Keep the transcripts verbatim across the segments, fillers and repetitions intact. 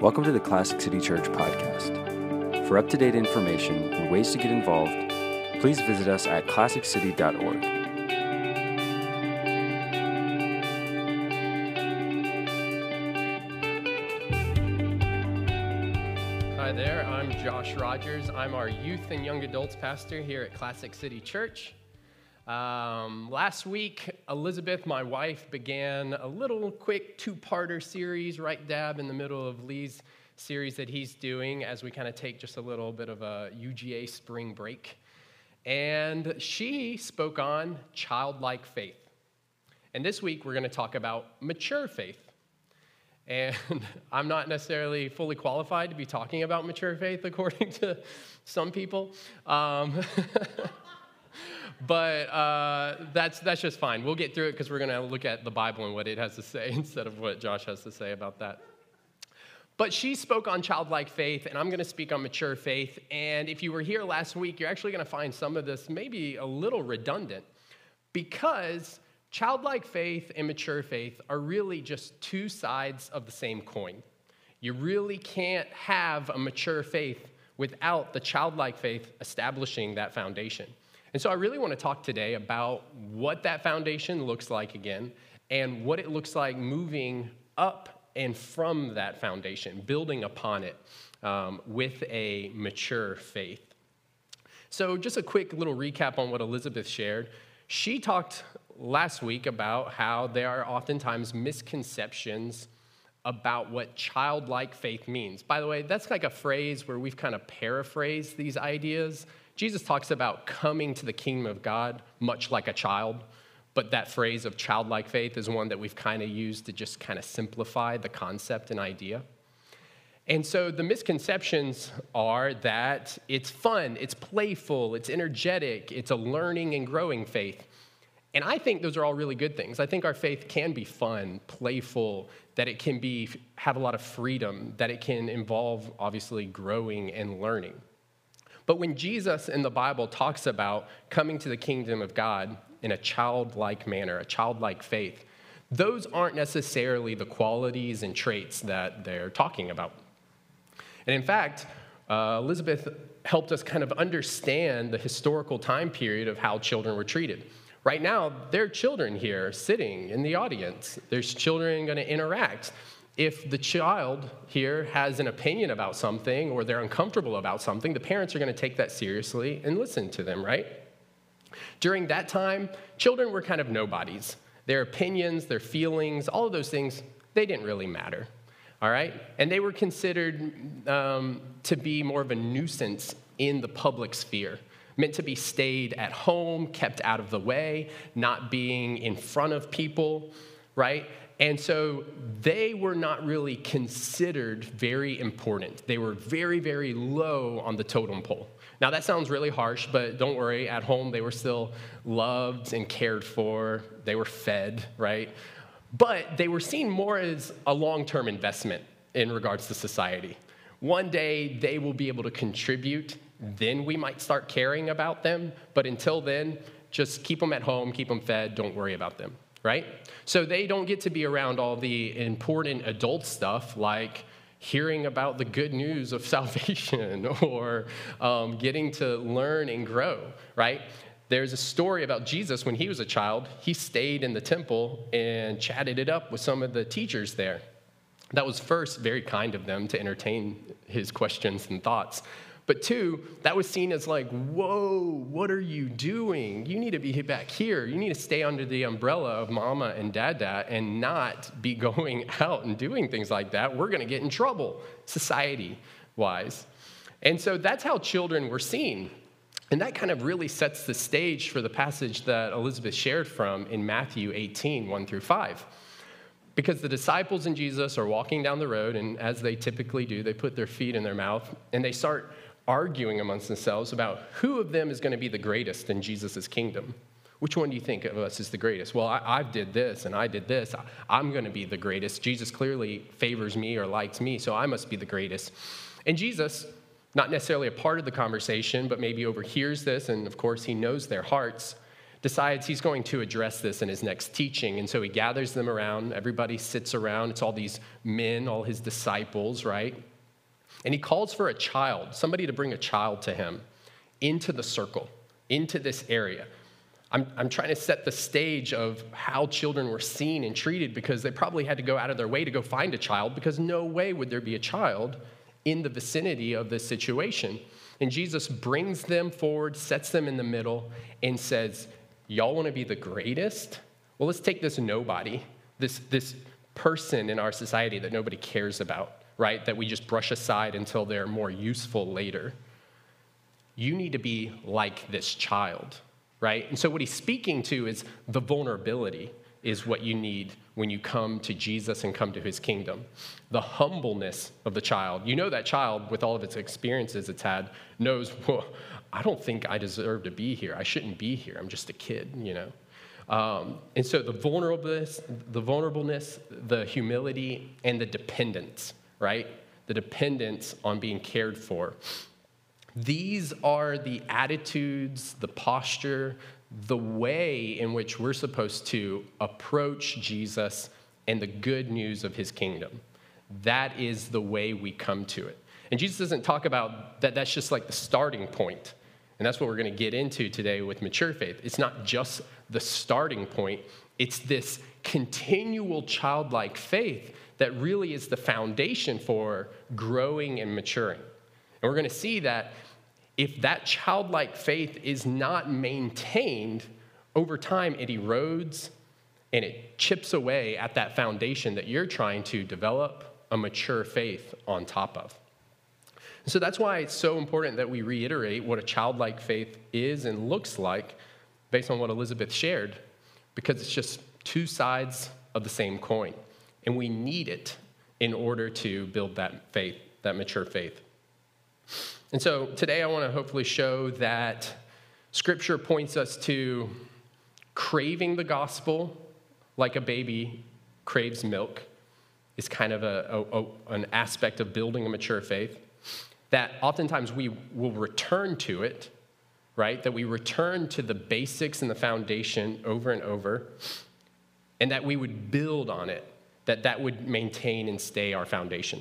Welcome to the Classic City Church podcast. For up-to-date information and ways to get involved, please visit us at classic city dot org. Hi there, I'm Josh Rogers. I'm our youth and young adults pastor here at Classic City Church. Um, last week, Elizabeth, my wife, began a little quick two-parter series right dab in the middle of Lee's series that he's doing as we kind of take just a little bit of a U G A spring break. And she spoke on childlike faith. And this week, we're going to talk about mature faith. And I'm not necessarily fully qualified to be talking about mature faith, according to some people. Um, but uh, that's that's just fine. We'll get through it because we're going to look at the Bible and what it has to say instead of what Josh has to say about that. But she spoke on childlike faith, and I'm going to speak on mature faith. And if you were here last week, you're actually going to find some of this maybe a little redundant because childlike faith and mature faith are really just two sides of the same coin. You really can't have a mature faith without the childlike faith establishing that foundation. And so I really want to talk today about what that foundation looks like again and what it looks like moving up and from that foundation, building upon it um, with a mature faith. So just a quick little recap on what Elizabeth shared. She talked last week about how there are oftentimes misconceptions about what childlike faith means. By the way, that's like a phrase where we've kind of paraphrased these ideas. Jesus talks about coming to the kingdom of God much like a child, but that phrase of childlike faith is one that we've kind of used to just kind of simplify the concept and idea. And so the misconceptions are that it's fun, it's playful, it's energetic, it's a learning and growing faith. And I think those are all really good things. I think our faith can be fun, playful, that it can be have a lot of freedom, that it can involve, obviously, growing and learning. But when Jesus in the Bible talks about coming to the kingdom of God in a childlike manner, a childlike faith, those aren't necessarily the qualities and traits that they're talking about. And in fact, uh, Elizabeth helped us kind of understand the historical time period of how children were treated. Right now, there are children here sitting in the audience. There's children going to interact. If the child here has an opinion about something or they're uncomfortable about something, the parents are going to take that seriously and listen to them, right? During that time, children were kind of nobodies. Their opinions, their feelings, all of those things, they didn't really matter, all right? And they were considered um, to be more of a nuisance in the public sphere, meant to be stayed at home, kept out of the way, not being in front of people, right? And so they were not really considered very important. They were very, very low on the totem pole. Now, that sounds really harsh, but don't worry. At home, they were still loved and cared for. They were fed, right? But they were seen more as a long-term investment in regards to society. One day, they will be able to contribute. Then we might start caring about them. But until then, just keep them at home, keep them fed, don't worry about them. Right? So they don't get to be around all the important adult stuff like hearing about the good news of salvation or um, getting to learn and grow, right? There's a story about Jesus when he was a child. He stayed in the temple and chatted it up with some of the teachers there. That was first very kind of them to entertain his questions and thoughts. But two, that was seen as like, whoa, what are you doing? You need to be back here. You need to stay under the umbrella of mama and dada and not be going out and doing things like that. We're going to get in trouble, society-wise. And so that's how children were seen. And that kind of really sets the stage for the passage that Elizabeth shared from in Matthew eighteen, one through five. Because the disciples and Jesus are walking down the road, and as they typically do, they put their feet in their mouth, and they start arguing amongst themselves about who of them is going to be the greatest in Jesus' kingdom. Which one do you think of us is the greatest? Well, I, I did this, and I did this. I, I'm going to be the greatest. Jesus clearly favors me or likes me, so I must be the greatest. And Jesus, not necessarily a part of the conversation, but maybe overhears this, and of course he knows their hearts, decides he's going to address this in his next teaching. And so he gathers them around. Everybody sits around. It's all these men, all his disciples, right? And he calls for a child, somebody to bring a child to him into the circle, into this area. I'm, I'm trying to set the stage of how children were seen and treated, because they probably had to go out of their way to go find a child, because no way would there be a child in the vicinity of this situation. And Jesus brings them forward, sets them in the middle, and says, y'all want to be the greatest? Well, let's take this nobody, this, this person in our society that nobody cares about, right? That we just brush aside until they're more useful later. You need to be like this child, right? And so what he's speaking to is the vulnerability is what you need when you come to Jesus and come to his kingdom. The humbleness of the child. You know that child, with all of its experiences it's had, knows, well, I don't think I deserve to be here. I shouldn't be here. I'm just a kid, you know. Um, and so the vulnerableness, the vulnerableness, the humility, and the dependence, right? The dependence on being cared for. These are the attitudes, the posture, the way in which we're supposed to approach Jesus and the good news of his kingdom. That is the way we come to it. And Jesus doesn't talk about that. That's just like the starting point. And that's what we're going to get into today with mature faith. It's not just the starting point. It's this continual childlike faith that really is the foundation for growing and maturing. And we're going to see that if that childlike faith is not maintained, over time it erodes and it chips away at that foundation that you're trying to develop a mature faith on top of. So that's why it's so important that we reiterate what a childlike faith is and looks like based on what Elizabeth shared, because it's just two sides of the same coin, and we need it in order to build that faith, that mature faith. And so today I want to hopefully show that Scripture points us to craving the gospel like a baby craves milk is kind of a, a, a, an aspect of building a mature faith. That oftentimes we will return to it, right? That we return to the basics and the foundation over and over, and that we would build on it, that that would maintain and stay our foundation.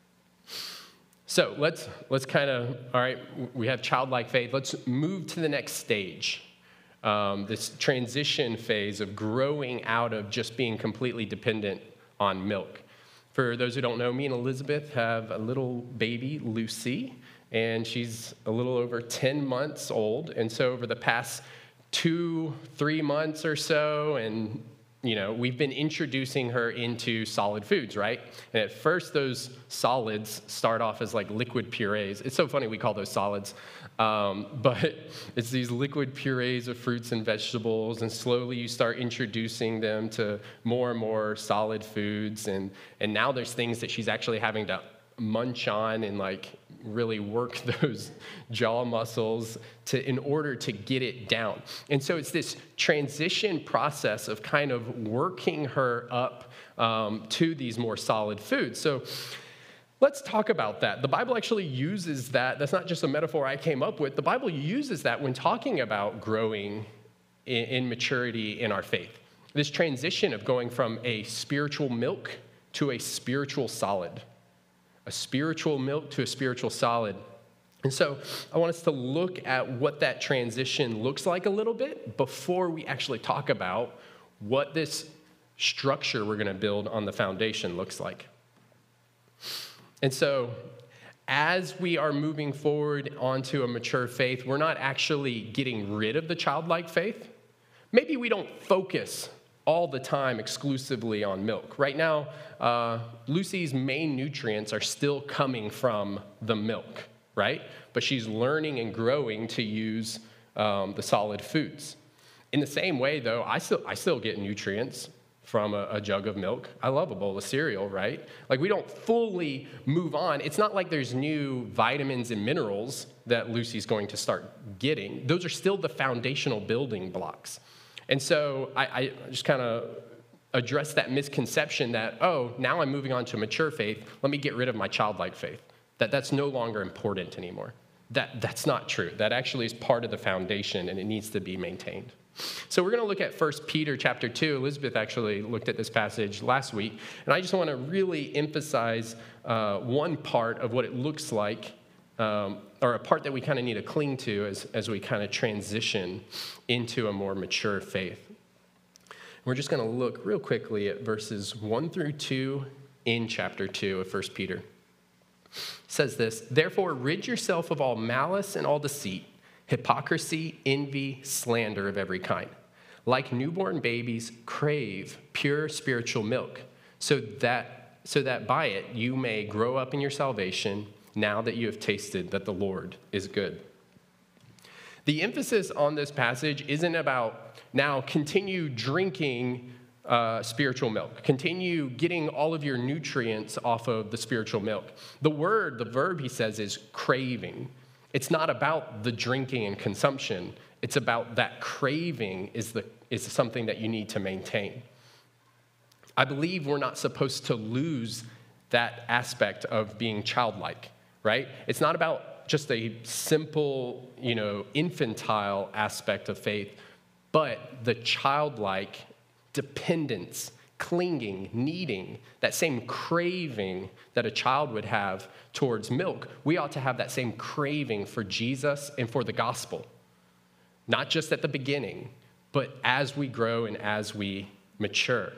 So let's let's kind of, all right, we have childlike faith. Let's move to the next stage, um, this transition phase of growing out of just being completely dependent on milk. For those who don't know, me and Elizabeth have a little baby, Lucy, and she's a little over ten months old. And so over the past two, three months or so, and you know, we've been introducing her into solid foods, right? And at first, those solids start off as like liquid purees. It's so funny we call those solids. Um, but it's these liquid purees of fruits and vegetables, and slowly you start introducing them to more and more solid foods. And, and now there's things that she's actually having to munch on and like really work those jaw muscles to in order to get it down. And so it's this transition process of kind of working her up um, to these more solid foods. So let's talk about that. The Bible actually uses that. That's not just a metaphor I came up with. The Bible uses that when talking about growing in, in maturity in our faith. This transition of going from a spiritual milk to a spiritual solid. A spiritual milk to a spiritual solid. And so I want us to look at what that transition looks like a little bit before we actually talk about what this structure we're going to build on the foundation looks like. And so as we are moving forward onto a mature faith, we're not actually getting rid of the childlike faith. Maybe we don't focus all the time exclusively on milk. Right now, uh, Lucy's main nutrients are still coming from the milk, right? But she's learning and growing to use um, the solid foods. In the same way, though, I still I still get nutrients from a, a jug of milk. I love a bowl of cereal, right? Like, we don't fully move on. It's not like there's new vitamins and minerals that Lucy's going to start getting. Those are still the foundational building blocks. And so I, I just kind of address that misconception that, oh, now I'm moving on to a mature faith. Let me get rid of my childlike faith. That that's no longer important anymore. That that's not true. That actually is part of the foundation, and it needs to be maintained. So we're going to look at First Peter chapter two. Elizabeth actually looked at this passage last week, and I just want to really emphasize uh, one part of what it looks like, um, or a part that we kind of need to cling to as, as we kind of transition into a more mature faith. We're just going to look real quickly at verses one through two in chapter two of First Peter. It says this, "Therefore rid yourself of all malice and all deceit, hypocrisy, envy, slander of every kind. Like newborn babies, crave pure spiritual milk, so that, so that by it you may grow up in your salvation, now that you have tasted that the Lord is good." The emphasis on this passage isn't about now continue drinking uh, spiritual milk, continue getting all of your nutrients off of the spiritual milk. The word, the verb he says is craving. It's not about the drinking and consumption. It's about that craving is, the, is something that you need to maintain. I believe we're not supposed to lose that aspect of being childlike, right? It's not about just a simple, you know, infantile aspect of faith, but the childlike dependence, clinging, needing, that same craving that a child would have towards milk, we ought to have that same craving for Jesus and for the gospel. Not just at the beginning, but as we grow and as we mature.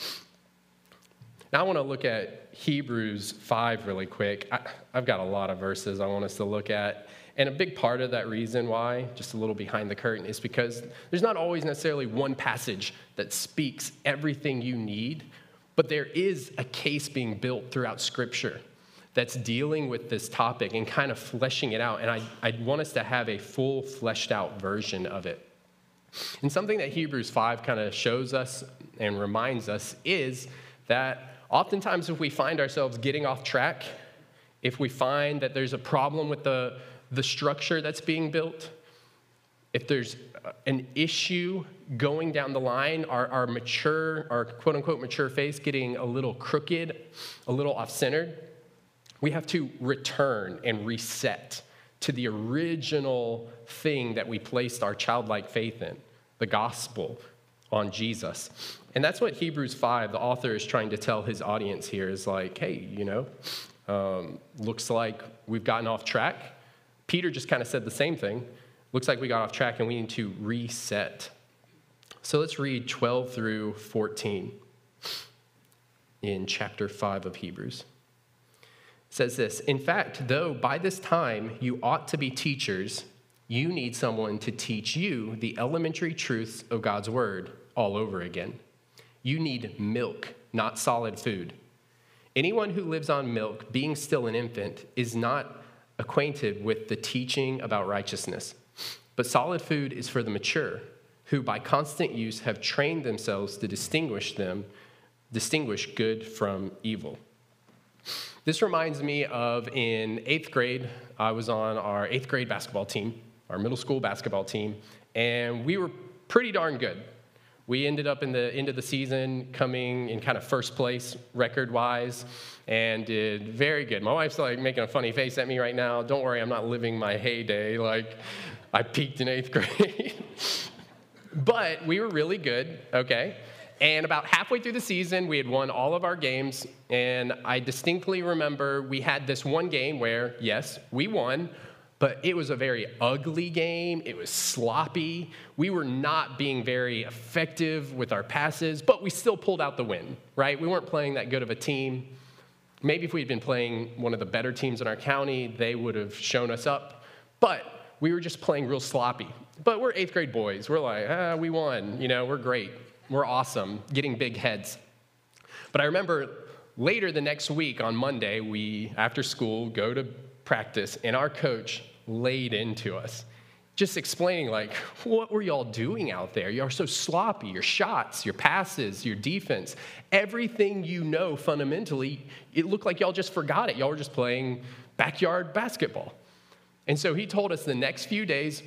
Now I want to look at Hebrews five really quick. I, I've got a lot of verses I want us to look at. And a big part of that reason why, just a little behind the curtain, is because there's not always necessarily one passage that speaks everything you need, but there is a case being built throughout Scripture that's dealing with this topic and kind of fleshing it out. And I, I want us to have a full fleshed out version of it. And something that Hebrews five kind of shows us and reminds us is that oftentimes if we find ourselves getting off track, if we find that there's a problem with the, the structure that's being built, if there's an issue going down the line, our, our mature, our quote-unquote mature faith getting a little crooked, a little off-centered, we have to return and reset to the original thing that we placed our childlike faith in, the gospel, on Jesus. And that's what Hebrews five, the author is trying to tell his audience here, is like, hey, you know, um, looks like we've gotten off track. Peter just kind of said the same thing. Looks like we got off track and we need to reset. So let's read twelve through fourteen in chapter five of Hebrews. It says this, "In fact, though by this time you ought to be teachers, you need someone to teach you the elementary truths of God's word all over again. You need milk, not solid food. Anyone who lives on milk, being still an infant, is not acquainted with the teaching about righteousness. But solid food is for the mature, who by constant use have trained themselves to distinguish them, distinguish good from evil." This reminds me of in eighth grade, I was on our eighth grade basketball team, our middle school basketball team, and we were pretty darn good. We ended up in the end of the season coming in kind of first place record-wise and did very good. My wife's like making a funny face at me right now. Don't worry, I'm not living my heyday. Like, I peaked in eighth grade. But we were really good, okay? And about halfway through the season, we had won all of our games, and I distinctly remember we had this one game where, yes, we won, but it was a very ugly game. It was sloppy. We were not being very effective with our passes, but we still pulled out the win, right? We weren't playing that good of a team. Maybe if we'd been playing one of the better teams in our county, they would have shown us up, but we were just playing real sloppy. But we're eighth grade boys. We're like, ah, we won. You know, we're great. We're awesome, getting big heads. But I remember later the next week on Monday, we, after school, go to practice, and our coach laid into us, just explaining, like, what were y'all doing out there? You are so sloppy. Your shots, your passes, your defense, everything you know fundamentally, it looked like y'all just forgot it. Y'all were just playing backyard basketball. And so he told us the next few days,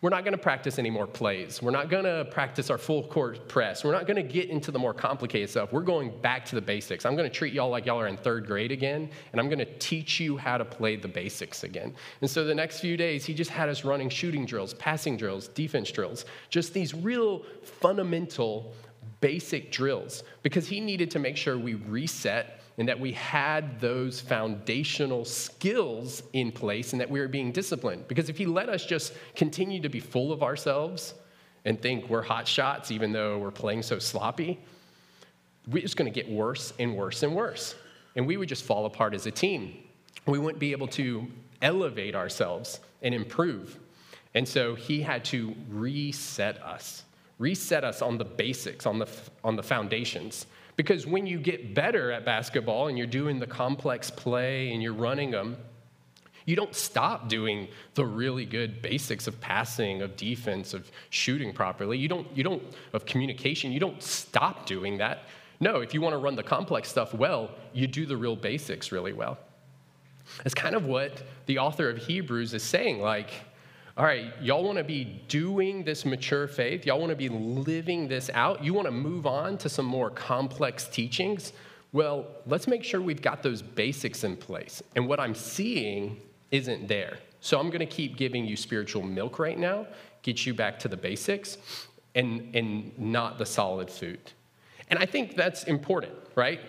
We're not going to practice any more plays. We're not going to practice our full court press. We're not going to get into the more complicated stuff. We're going back to the basics. I'm going to treat y'all like y'all are in third grade again, and I'm going to teach you how to play the basics again. And so the next few days, he just had us running shooting drills, passing drills, defense drills, just these real fundamental basic drills, because he needed to make sure we reset and that we had those foundational skills in place and that we were being disciplined. Because if he let us just continue to be full of ourselves and think we're hot shots even though we're playing so sloppy, we're just going to get worse and worse and worse. And we would just fall apart as a team. We wouldn't be able to elevate ourselves and improve. And so he had to reset us, reset us on the basics, on the on the foundations. Because when you get better at basketball and you're doing the complex play and you're running them, you don't stop doing the really good basics of passing, of defense, of shooting properly. You don't, you don't, of communication. You don't stop doing that. No, if you want to run the complex stuff well, you do the real basics really well. That's kind of what the author of Hebrews is saying. Like, all right, y'all want to be doing this mature faith. Y'all want to be living this out. You want to move on to some more complex teachings. Well, let's make sure we've got those basics in place. And what I'm seeing isn't there. So I'm going to keep giving you spiritual milk right now, get you back to the basics, and, and not the solid food. And I think that's important, right?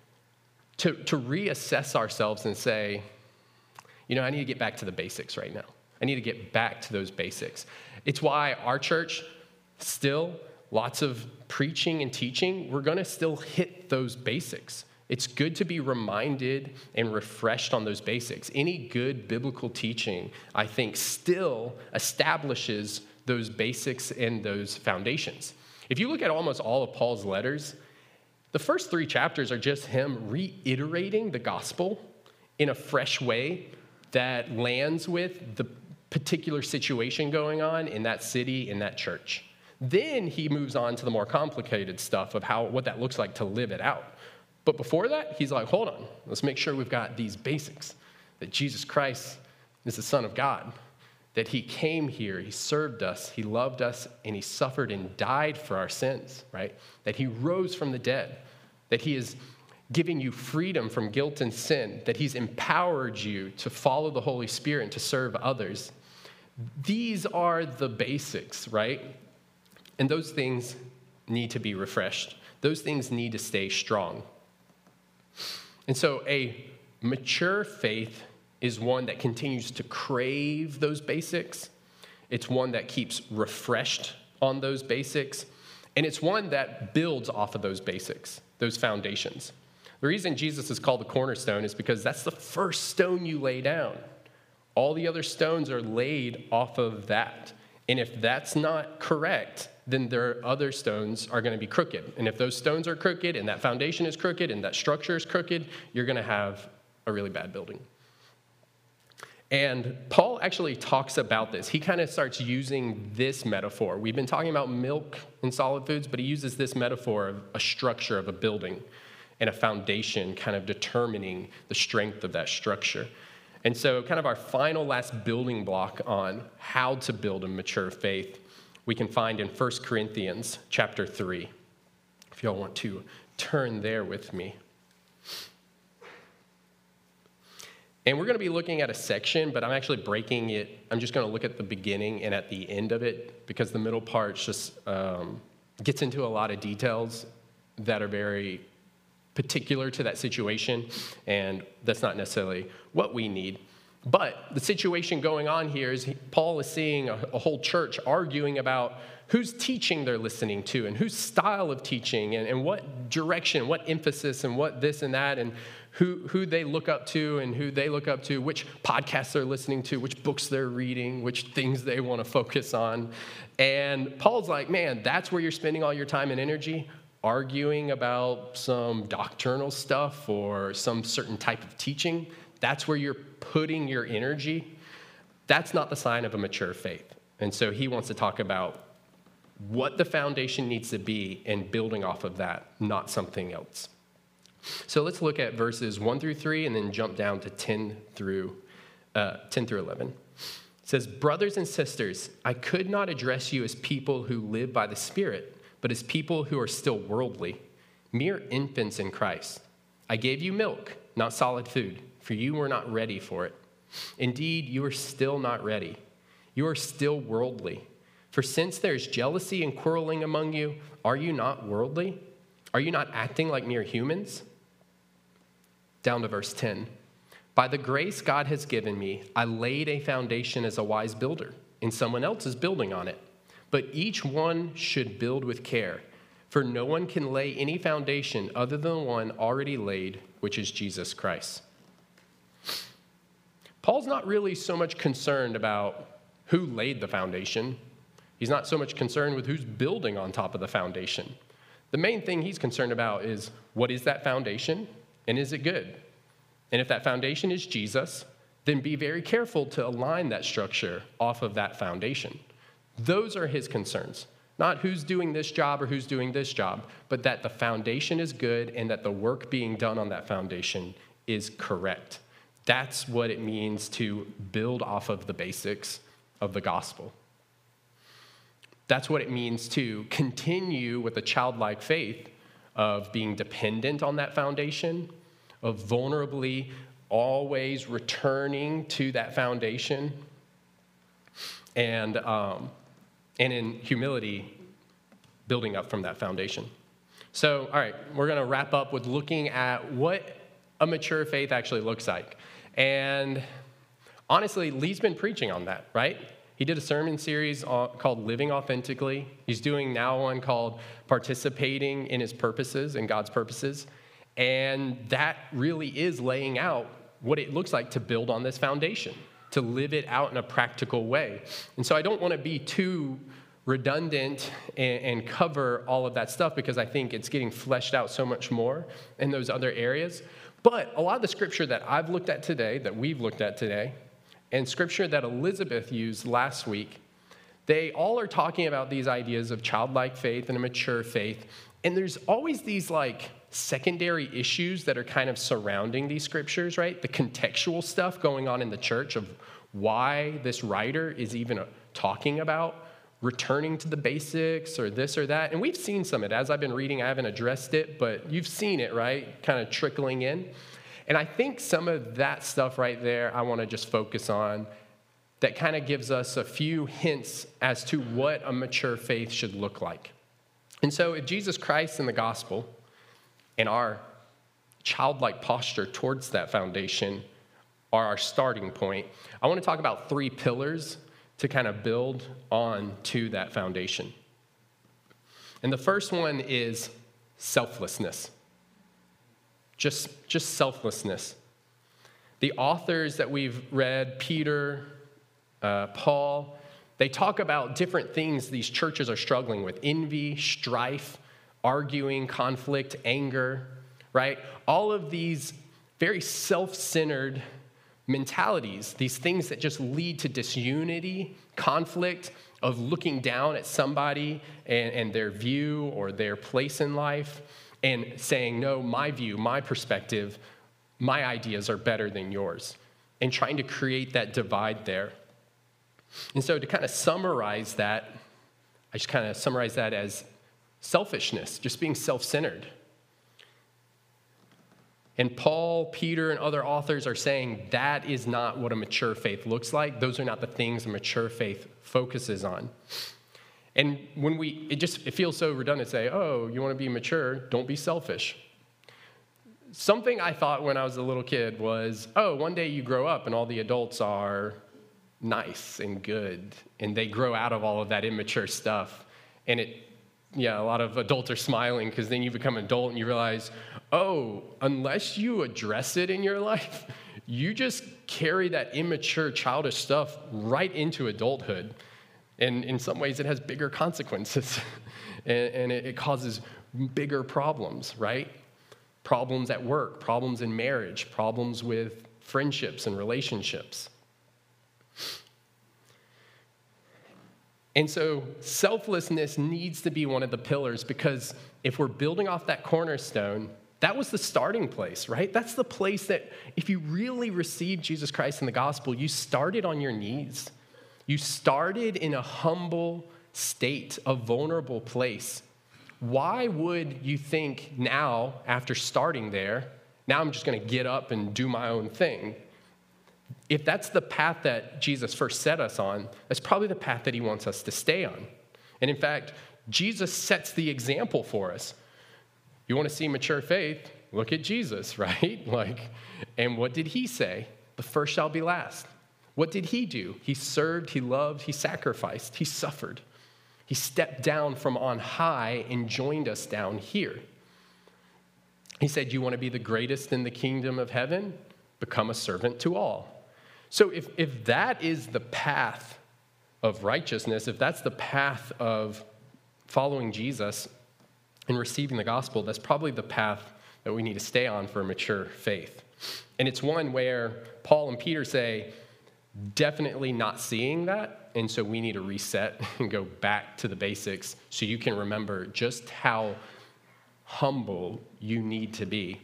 To, to reassess ourselves and say, you know, I need to get back to the basics right now. I need to get back to those basics. It's why our church, still, lots of preaching and teaching, we're going to still hit those basics. It's good to be reminded and refreshed on those basics. Any good biblical teaching, I think, still establishes those basics and those foundations. If you look at almost all of Paul's letters, the first three chapters are just him reiterating the gospel in a fresh way that lands with the particular situation going on in that city, in that church. Then he moves on to the more complicated stuff of how what that looks like to live it out. But before that, he's like, hold on, let's make sure we've got these basics, that Jesus Christ is the Son of God, that he came here, he served us, he loved us, and he suffered and died for our sins, right? That he rose from the dead, that he is giving you freedom from guilt and sin, that he's empowered you to follow the Holy Spirit and to serve others. These are the basics, right? And those things need to be refreshed. Those things need to stay strong. And so a mature faith is one that continues to crave those basics. It's one that keeps refreshed on those basics. And it's one that builds off of those basics, those foundations. The reason Jesus is called the cornerstone is because that's the first stone you lay down. All the other stones are laid off of that. And if that's not correct, then their other stones are going to be crooked. And if those stones are crooked and that foundation is crooked and that structure is crooked, you're going to have a really bad building. And Paul actually talks about this. He kind of starts using this metaphor. We've been talking about milk and solid foods, but he uses this metaphor of a structure of a building and a foundation kind of determining the strength of that structure. And so kind of our final last building block on how to build a mature faith, we can find in First Corinthians chapter three. If y'all want to turn there with me. And we're going to be looking at a section, but I'm actually breaking it. I'm just going to look at the beginning and at the end of it, because the middle part just um, gets into a lot of details that are very particular to that situation, and that's not necessarily what we need. But the situation going on here is he, Paul is seeing a, a whole church arguing about whose teaching they're listening to and whose style of teaching and, and what direction, what emphasis and what this and that, and who, who they look up to and who they look up to, which podcasts they're listening to, which books they're reading, which things they want to focus on. And Paul's like, man, that's where you're spending all your time and energy? Arguing about some doctrinal stuff or some certain type of teaching? That's where you're putting your energy? That's not the sign of a mature faith. And so he wants to talk about what the foundation needs to be and building off of that, not something else. So let's look at verses one through three and then jump down to ten through uh, ten through eleven. It says, brothers and sisters, I could not address you as people who live by the Spirit, but as people who are still worldly, mere infants in Christ. I gave you milk, not solid food, for you were not ready for it. Indeed, you are still not ready. You are still worldly. For since there is jealousy and quarreling among you, are you not worldly? Are you not acting like mere humans? Down to verse ten. By the grace God has given me, I laid a foundation as a wise builder, and someone else is building on it. But each one should build with care, for no one can lay any foundation other than the one already laid, which is Jesus Christ. Paul's not really so much concerned about who laid the foundation. He's not so much concerned with who's building on top of the foundation. The main thing he's concerned about is, what is that foundation, and is it good? And if that foundation is Jesus, then be very careful to align that structure off of that foundation. Those are his concerns. Not who's doing this job or who's doing this job, but that the foundation is good and that the work being done on that foundation is correct. That's what it means to build off of the basics of the gospel. That's what it means to continue with a childlike faith of being dependent on that foundation, of vulnerably always returning to that foundation, and, um, and in humility, building up from that foundation. So, all right, we're going to wrap up with looking at what a mature faith actually looks like. And honestly, Lee's been preaching on that, right? He did a sermon series called Living Authentically. He's doing now one called Participating in His Purposes and God's Purposes. And that really is laying out what it looks like to build on this foundation, to live it out in a practical way. And so I don't want to be too redundant and, and cover all of that stuff because I think it's getting fleshed out so much more in those other areas. But a lot of the scripture that I've looked at today, that we've looked at today, and scripture that Elizabeth used last week, they all are talking about these ideas of childlike faith and a mature faith. And there's always these like secondary issues that are kind of surrounding these scriptures, right? The contextual stuff going on in the church of why this writer is even talking about returning to the basics or this or that. And we've seen some of it. As I've been reading, I haven't addressed it, but you've seen it, right? Kind of trickling in. And I think some of that stuff right there I want to just focus on that kind of gives us a few hints as to what a mature faith should look like. And so if Jesus Christ and the gospel and our childlike posture towards that foundation are our starting point, I want to talk about three pillars to kind of build on to that foundation. And the first one is selflessness. Just, just selflessness. The authors that we've read, Peter, uh, Paul, they talk about different things these churches are struggling with: envy, strife, arguing, conflict, anger, right? All of these very self-centered mentalities, these things that just lead to disunity, conflict, of looking down at somebody and, and their view or their place in life and saying, no, my view, my perspective, my ideas are better than yours, and trying to create that divide there. And so to kind of summarize that, I just kind of summarize that as selfishness, just being self-centered. And Paul, Peter, and other authors are saying that is not what a mature faith looks like. Those are not the things a mature faith focuses on. And when we, it just, it feels so redundant to say, oh, you want to be mature, don't be selfish. Something I thought when I was a little kid was, oh, one day you grow up and all the adults are nice and good, and they grow out of all of that immature stuff. And it, yeah, a lot of adults are smiling because then you become an adult and you realize, oh, unless you address it in your life, you just carry that immature, childish stuff right into adulthood. And in some ways, it has bigger consequences, and, and it, it causes bigger problems, right? Problems at work, problems in marriage, problems with friendships and relationships. And so selflessness needs to be one of the pillars, because if we're building off that cornerstone, that was the starting place, right? That's the place that if you really received Jesus Christ in the gospel, you started on your knees. You started in a humble state, a vulnerable place. Why would you think now, after starting there, now I'm just going to get up and do my own thing? If that's the path that Jesus first set us on, that's probably the path that he wants us to stay on. And in fact, Jesus sets the example for us. You want to see mature faith? Look at Jesus, right? Like, and what did he say? The first shall be last. What did he do? He served, he loved, he sacrificed, he suffered. He stepped down from on high and joined us down here. He said, you want to be the greatest in the kingdom of heaven? Become a servant to all. So if, if that is the path of righteousness, if that's the path of following Jesus and receiving the gospel, that's probably the path that we need to stay on for a mature faith. And it's one where Paul and Peter say, definitely not seeing that, and so we need to reset and go back to the basics so you can remember just how humble you need to be.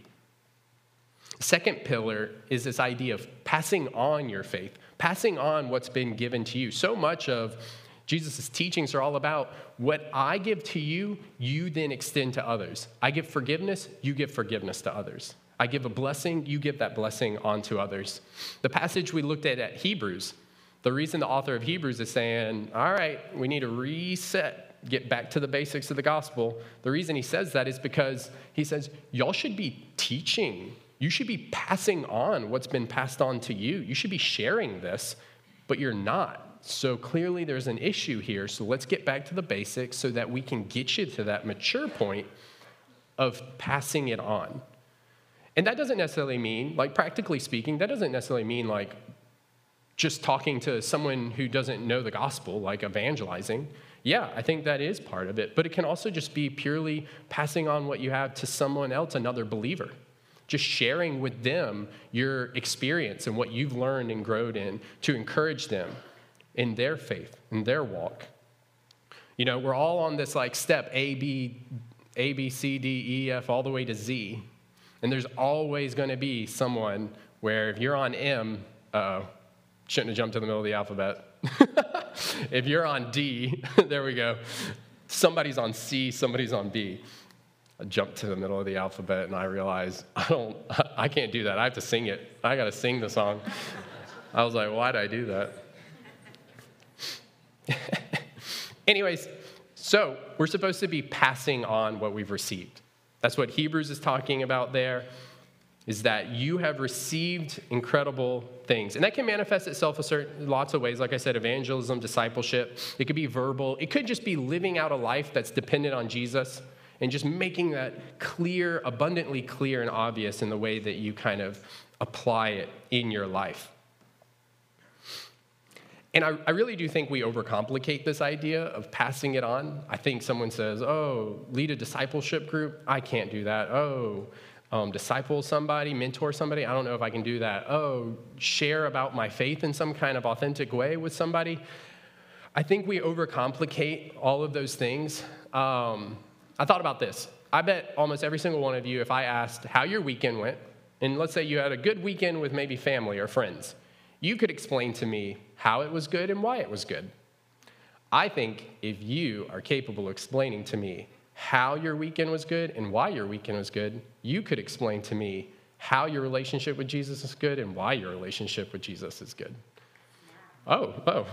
Second pillar is this idea of passing on your faith, passing on what's been given to you. So much of Jesus' teachings are all about what I give to you, you then extend to others. I give forgiveness, you give forgiveness to others. I give a blessing, you give that blessing on to others. The passage we looked at at Hebrews, the reason the author of Hebrews is saying, all right, we need to reset, get back to the basics of the gospel. The reason he says that is because he says, y'all should be teaching. You should be passing on what's been passed on to you. You should be sharing this, but you're not. So clearly there's an issue here. So let's get back to the basics so that we can get you to that mature point of passing it on. And that doesn't necessarily mean, like practically speaking, that doesn't necessarily mean like just talking to someone who doesn't know the gospel, like evangelizing. Yeah, I think that is part of it. But it can also just be purely passing on what you have to someone else, another believer. Just sharing with them your experience and what you've learned and grown in to encourage them in their faith, in their walk. You know, we're all on this like step A, B, A, B, C, D, E, F, all the way to Z. And there's always going to be someone where if you're on M, uh-oh, shouldn't have jumped to the middle of the alphabet. If you're on D, there we go. Somebody's on C, somebody's on B. I jumped to the middle of the alphabet and I realized I don't, I can't do that. I have to sing it. I got to sing the song. I was like, why did I do that? Anyways, so we're supposed to be passing on what we've received. That's what Hebrews is talking about there, is that you have received incredible things. And that can manifest itself in certain, lots of ways. Like I said, evangelism, discipleship. It could be verbal. It could just be living out a life that's dependent on Jesus and just making that clear, abundantly clear and obvious in the way that you kind of apply it in your life. And I, I really do think we overcomplicate this idea of passing it on. I think someone says, oh, lead a discipleship group. I can't do that. Oh, um, disciple somebody, mentor somebody. I don't know if I can do that. Oh, share about my faith in some kind of authentic way with somebody. I think we overcomplicate all of those things. Um, I thought about this. I bet almost every single one of you, if I asked how your weekend went, and let's say you had a good weekend with maybe family or friends, you could explain to me how it was good and why it was good. I think if you are capable of explaining to me how your weekend was good and why your weekend was good, you could explain to me how your relationship with Jesus is good and why your relationship with Jesus is good. Oh, oh.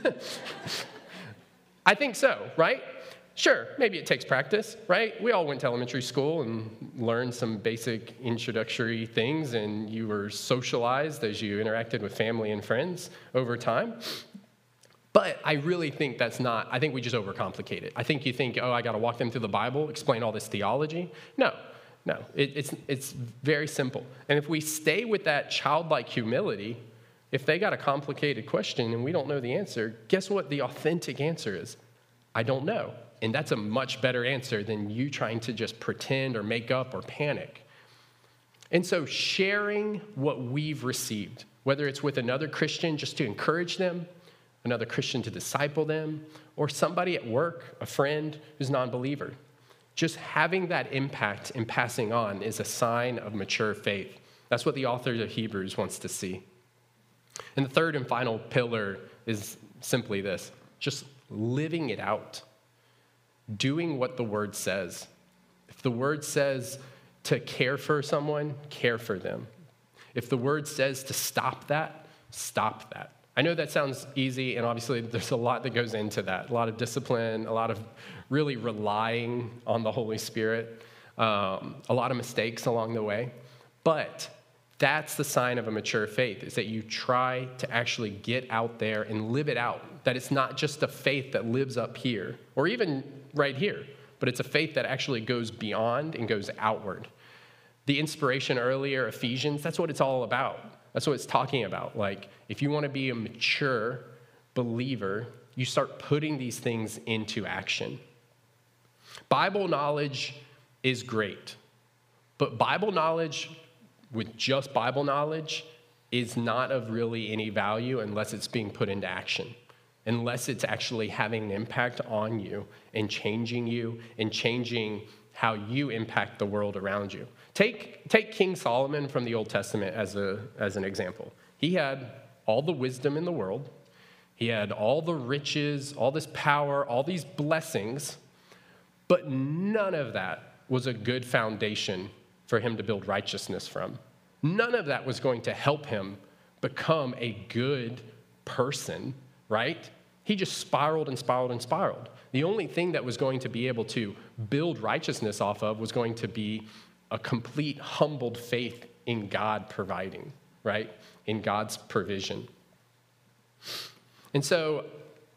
I think so, right? Sure, maybe it takes practice, right? We all went to elementary school and learned some basic introductory things, and you were socialized as you interacted with family and friends over time. But I really think that's not, I think we just overcomplicate it. I think you think, oh, I got to walk them through the Bible, explain all this theology. No, no, it, it's, it's very simple. And if we stay with that childlike humility, if they got a complicated question and we don't know the answer, guess what the authentic answer is? I don't know. And that's a much better answer than you trying to just pretend or make up or panic. And so sharing what we've received, whether it's with another Christian just to encourage them, another Christian to disciple them, or somebody at work, a friend who's non-believer, just having that impact and passing on is a sign of mature faith. That's what the author of Hebrews wants to see. And the third and final pillar is simply this: just living it out, doing what the word says. If the word says to care for someone, care for them. If the word says to stop that, stop that. I know that sounds easy, and obviously there's a lot that goes into that. A lot of discipline, a lot of really relying on the Holy Spirit, um, a lot of mistakes along the way. But that's the sign of a mature faith, is that you try to actually get out there and live it out. That it's not just a faith that lives up here, or even right here, but it's a faith that actually goes beyond and goes outward. The inspiration earlier, Ephesians, that's what it's all about. That's what it's talking about. Like, if you want to be a mature believer, you start putting these things into action. Bible knowledge is great, but Bible knowledge with just Bible knowledge is not of really any value unless it's being put into action, unless it's actually having an impact on you and changing you and changing how you impact the world around you. Take, take King Solomon from the Old Testament as, a, as an example. He had all the wisdom in the world. He had all the riches, all this power, all these blessings, but none of that was a good foundation for him to build righteousness from. None of that was going to help him become a good person, right? He just spiraled and spiraled and spiraled. The only thing that was going to be able to build righteousness off of was going to be a complete humbled faith in God providing, right? In God's provision. And so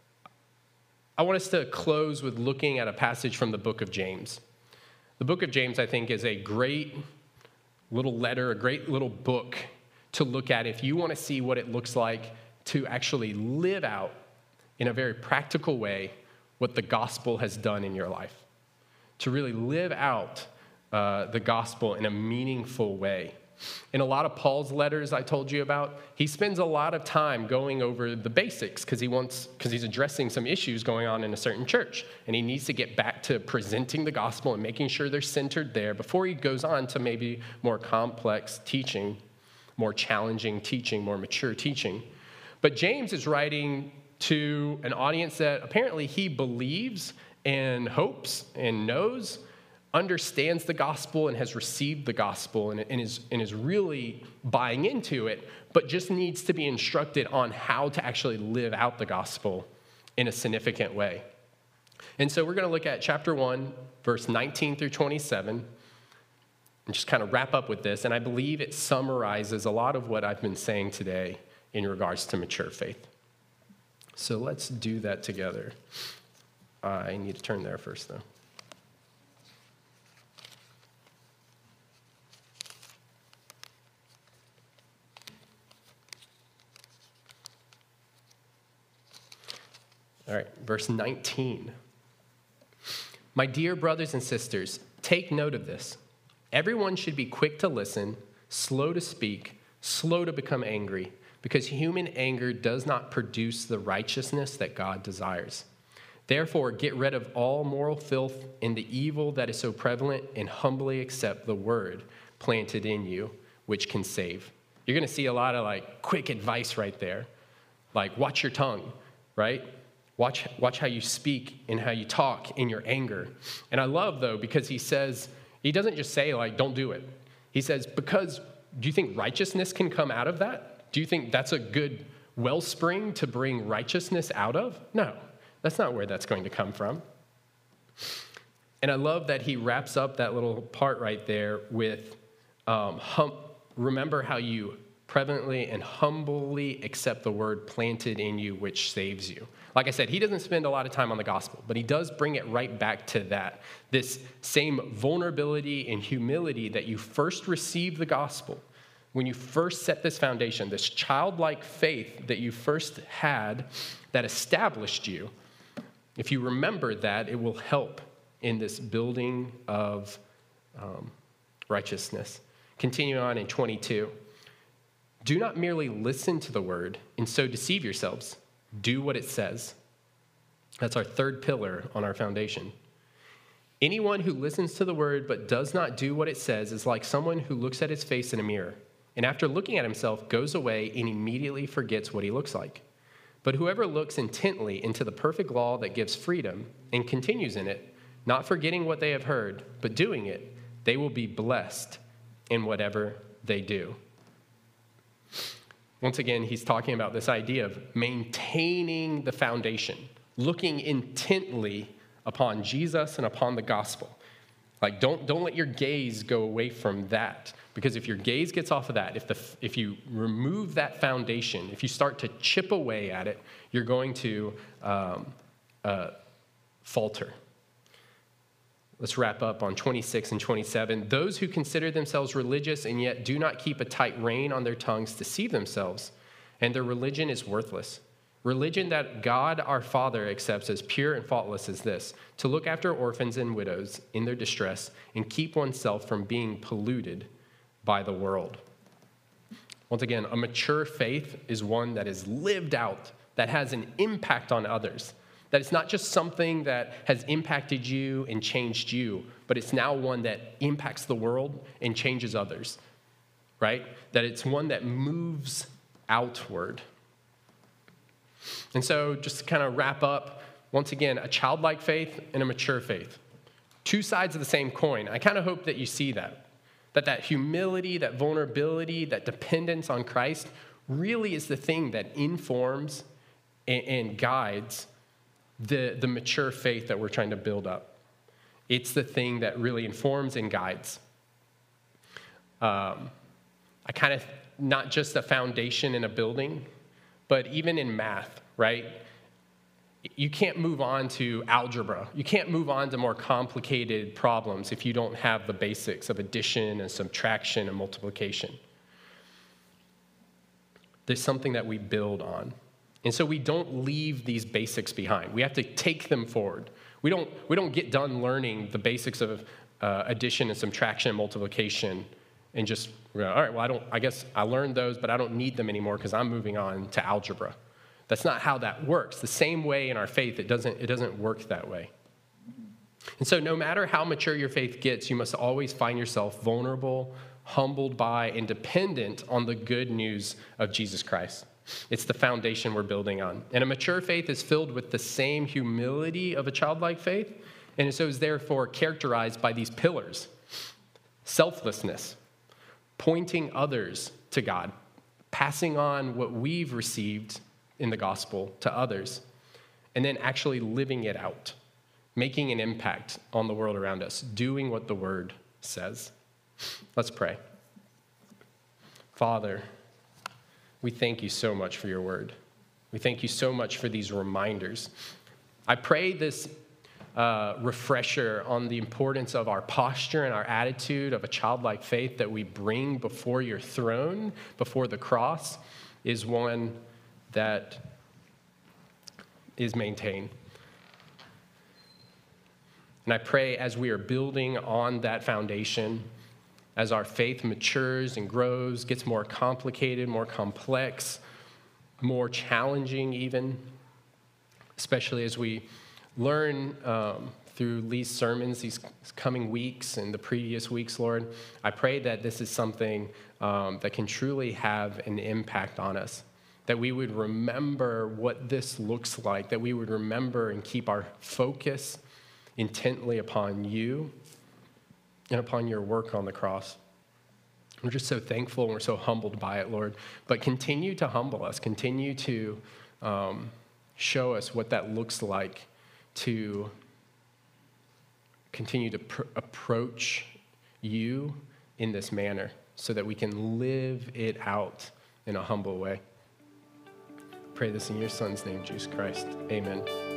I want us to close with looking at a passage from the book of James. The book of James, I think, is a great little letter, a great little book to look at if you want to see what it looks like to actually live out in a very practical way what the gospel has done in your life. To really live out uh, the gospel in a meaningful way. In a lot of Paul's letters I told you about, he spends a lot of time going over the basics because he wants, because he's addressing some issues going on in a certain church, and he needs to get back to presenting the gospel and making sure they're centered there before he goes on to maybe more complex teaching, more challenging teaching, more mature teaching. But James is writing to an audience that apparently he believes and hopes and knows, understands the gospel and has received the gospel and, and, is, and is really buying into it, but just needs to be instructed on how to actually live out the gospel in a significant way. And so we're going to look at chapter one, verse nineteen through twenty-seven, and just kind of wrap up with this. And I believe it summarizes a lot of what I've been saying today in regards to mature faith. So let's do that together. I need to turn there first, though. All right, verse nineteen. My dear brothers and sisters, take note of this. Everyone should be quick to listen, slow to speak, slow to become angry, because human anger does not produce the righteousness that God desires. Therefore, get rid of all moral filth and the evil that is so prevalent, and humbly accept the word planted in you, which can save. You're going to see a lot of like quick advice right there. Like, watch your tongue, right? Watch, watch how you speak and how you talk in your anger. And I love, though, because he says, he doesn't just say, like, don't do it. He says, because do you think righteousness can come out of that? Do you think that's a good wellspring to bring righteousness out of? No, that's not where that's going to come from. And I love that he wraps up that little part right there with, um, hum, remember how you prevalently and humbly accept the word planted in you, which saves you. Like I said, he doesn't spend a lot of time on the gospel, but he does bring it right back to that. This same vulnerability and humility that you first received the gospel, when you first set this foundation, this childlike faith that you first had that established you, if you remember that, it will help in this building of um, righteousness. Continue on in twenty-two. Do not merely listen to the word and so deceive yourselves. Do what it says. That's our third pillar on our foundation. Anyone who listens to the word but does not do what it says is like someone who looks at his face in a mirror, and after looking at himself goes away and immediately forgets what he looks like. But whoever looks intently into the perfect law that gives freedom and continues in it, not forgetting what they have heard, but doing it, they will be blessed in whatever they do. Once again, he's talking about this idea of maintaining the foundation, looking intently upon Jesus and upon the gospel. Like, don't, don't let your gaze go away from that. Because if your gaze gets off of that, if, the, if you remove that foundation, if you start to chip away at it, you're going to um, uh, falter. Let's wrap up on twenty-six and twenty-seven. Those who consider themselves religious and yet do not keep a tight rein on their tongues deceive themselves, and their religion is worthless. Religion that God our Father accepts as pure and faultless is this: to look after orphans and widows in their distress and keep oneself from being polluted by the world. Once again, a mature faith is one that is lived out, that has an impact on others. That it's not just something that has impacted you and changed you, but it's now one that impacts the world and changes others, right? That it's one that moves outward. And so just to kind of wrap up, once again, a childlike faith and a mature faith. Two sides of the same coin. I kind of hope that you see that. That that humility, that vulnerability, that dependence on Christ really is the thing that informs and, and guides the, the mature faith that we're trying to build up. It's the thing that really informs and guides. Um, I kind of, not just a foundation in a building, but even in math, right? You can't move on to algebra. You can't move on to more complicated problems if you don't have the basics of addition and subtraction and multiplication. There's something that we build on. And so we don't leave these basics behind. We have to take them forward. We don't, we don't get done learning the basics of uh, addition and subtraction and multiplication and just, all right, well, I don't, I guess I learned those, but I don't need them anymore because I'm moving on to algebra. That's not how that works. The same way in our faith, it doesn't, it doesn't work that way. And so no matter how mature your faith gets, you must always find yourself vulnerable, humbled by, and dependent on the good news of Jesus Christ. It's the foundation we're building on. And a mature faith is filled with the same humility of a childlike faith, and so is therefore characterized by these pillars: selflessness, pointing others to God, passing on what we've received in the gospel to others, and then actually living it out, making an impact on the world around us, doing what the word says. Let's pray. Father, we thank you so much for your word. We thank you so much for these reminders. I pray this uh, refresher on the importance of our posture and our attitude of a childlike faith that we bring before your throne, before the cross, is one that is maintained. And I pray as we are building on that foundation, as our faith matures and grows, gets more complicated, more complex, more challenging even, especially as we learn um, through Lee's sermons these coming weeks and the previous weeks, Lord, I pray that this is something um, that can truly have an impact on us, that we would remember what this looks like, that we would remember and keep our focus intently upon you and upon your work on the cross. We're just so thankful and we're so humbled by it, Lord. But continue to humble us. Continue to um, show us what that looks like to continue to pr- approach you in this manner so that we can live it out in a humble way. Pray this in your Son's name, Jesus Christ. Amen.